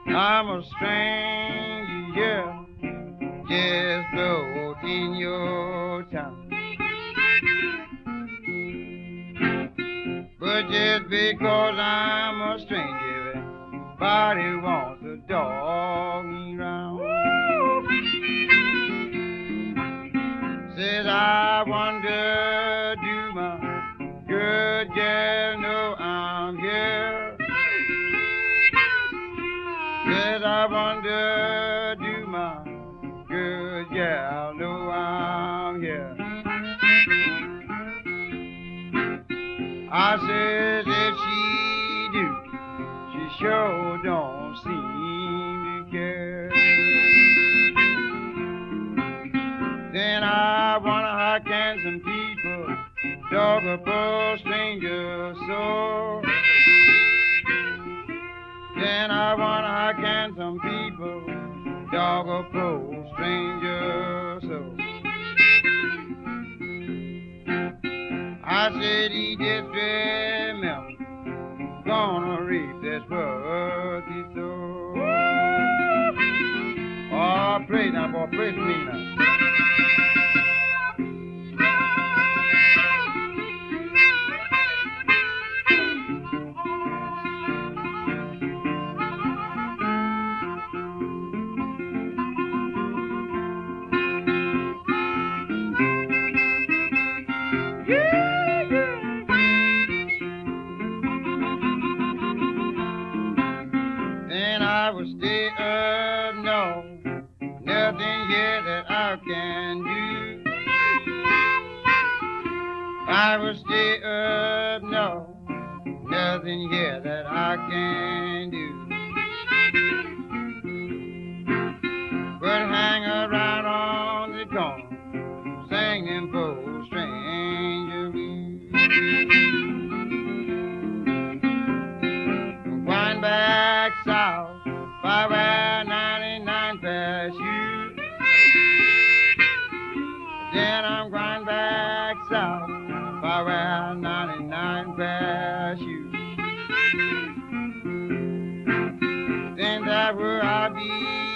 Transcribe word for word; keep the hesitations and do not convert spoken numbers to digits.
I'm a stranger here, just blowed in your town. But just because I'm a stranger, everybody wants to dog me round. Says I wonder, do my good girl know I'm here? Says I wonder, do my good girl know I'm here? I says if she do, she sure don't seem to care. Then I wonder how can some people dog a poor stranger so? Then I wonder how can some people dog a poor stranger so? I said he just remember, gonna reap this what he sowed. Oh, praise now, boy, praise me now. Then I will stay up, no, nothing here that I can do. I will stay up, no, nothing here that I can do. But hang around on the corner, singing for stranger blues. Wind back south, by where ninety-nine pass you. Then I'm going back south, by where ninety-nine pass you. Then that where I'll be